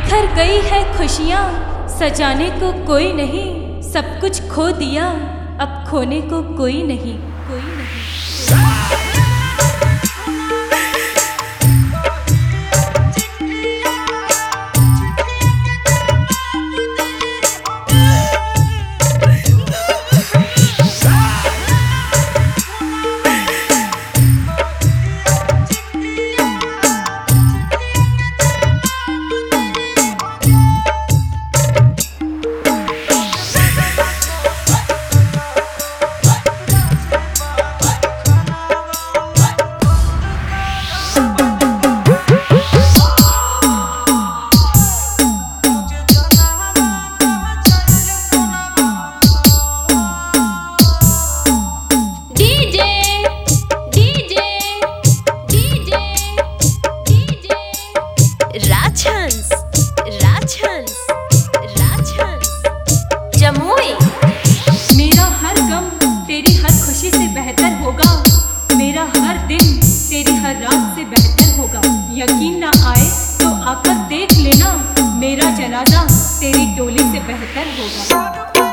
बिखर गई है खुशियाँ, सजाने को कोई नहीं, सब कुछ खो दिया, अब खोने को कोई नहीं, कोई नहीं। मेरा हर गम तेरी हर खुशी से बेहतर होगा, मेरा हर दिन तेरी हर रात से बेहतर होगा। यकीन ना आए तो आकर देख लेना, मेरा जनाजा तेरी डोली से बेहतर होगा।